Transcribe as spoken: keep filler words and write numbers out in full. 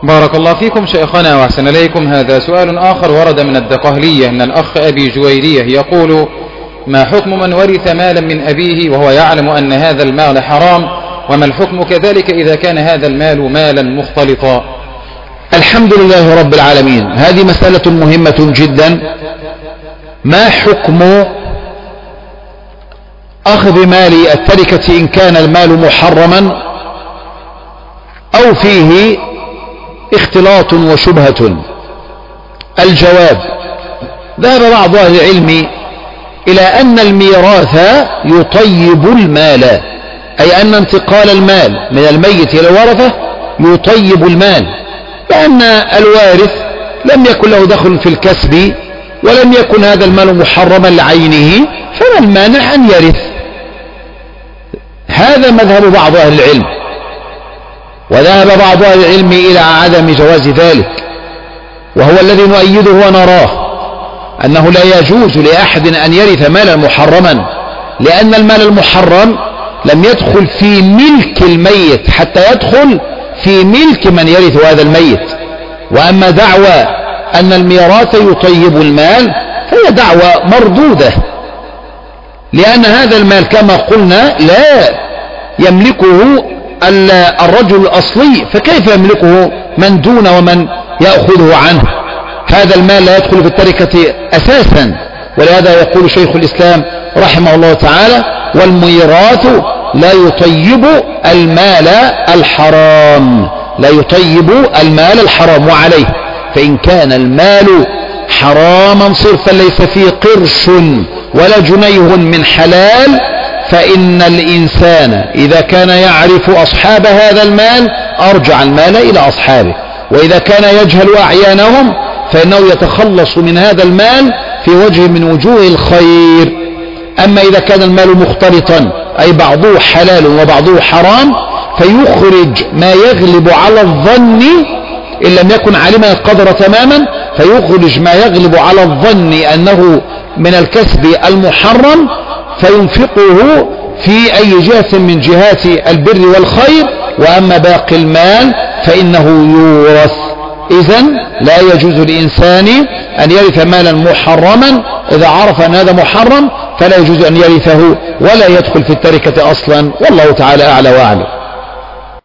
بارك الله فيكم شيخنا وأحسن إليكم. هذا سؤال آخر ورد من الدقهلية من الأخ أبي جويرية يقول: ما حكم من ورث مالا من أبيه وهو يعلم أن هذا المال حرام؟ وما الحكم كذلك إذا كان هذا المال مالا مختلطا؟ الحمد لله رب العالمين. هذه مسألة مهمة جدا. ما حكم أخذ مال التركة إن كان المال محرما أو فيه اختلاط وشبهة؟ الجواب: ذهب بعض أهل العلم إلى أن الميراث يطيب المال، أي أن انتقال المال من الميت إلى الورثة يطيب المال، لأن الوارث لم يكن له دخل في الكسب ولم يكن هذا المال محرما لعينه، فما المانع أن يرث. هذا مذهب بعض أهل العلم. وذهب بعض أهل العلم إلى عدم جواز ذلك، وهو الذي نؤيده ونراه، أنه لا يجوز لأحد أن يرث مالا محرما، لأن المال المحرم لم يدخل في ملك الميت حتى يدخل في ملك من يرث هذا الميت. وأما دعوى أن الميراث يطيب المال فهي دعوى مردودة، لأن هذا المال كما قلنا لا يملكه الرجل الأصلي، فكيف يملكه من دون ومن يأخذه عنه؟ هذا المال لا يدخل في التركة أساسا. ولهذا يقول شيخ الإسلام رحمه الله تعالى: والميراث لا يطيب المال الحرام، لا يطيب المال الحرام. وعليه فإن كان المال حراما صرفا ليس فيه قرش ولا جنيه من حلال، فإن الإنسان إذا كان يعرف أصحاب هذا المال أرجع المال إلى أصحابه، وإذا كان يجهل أعيانهم فإنه يتخلص من هذا المال في وجه من وجوه الخير. أما إذا كان المال مختلطا أي بعضه حلال وبعضه حرام، فيخرج ما يغلب على الظن إن لم يكن علما القدر تماما، فيخرج ما يغلب على الظن أنه من الكسب المحرم فينفقه في أي جهة من جهات البر والخير، وأما باقي المال فإنه يورث. إذن لا يجوز لإنسان أن يرث مالا محرما، إذا عرف أن هذا محرم فلا يجوز أن يرثه ولا يدخل في التركة أصلا، والله تعالى أعلى وأعلم.